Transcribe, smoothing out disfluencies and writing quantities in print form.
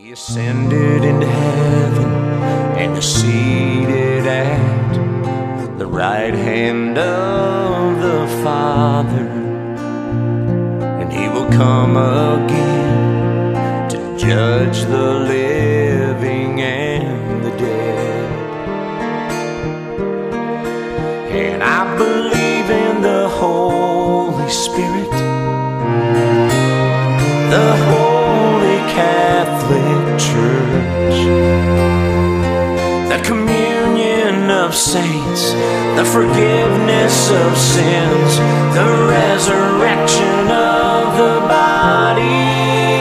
He ascended into heaven and is seated at the right hand of the Father, and he will come again to judge the living and the dead. And I believe in the Holy Spirit, the Holy Catholic Church, the communion of saints, the forgiveness of sins, the resurrection of the body,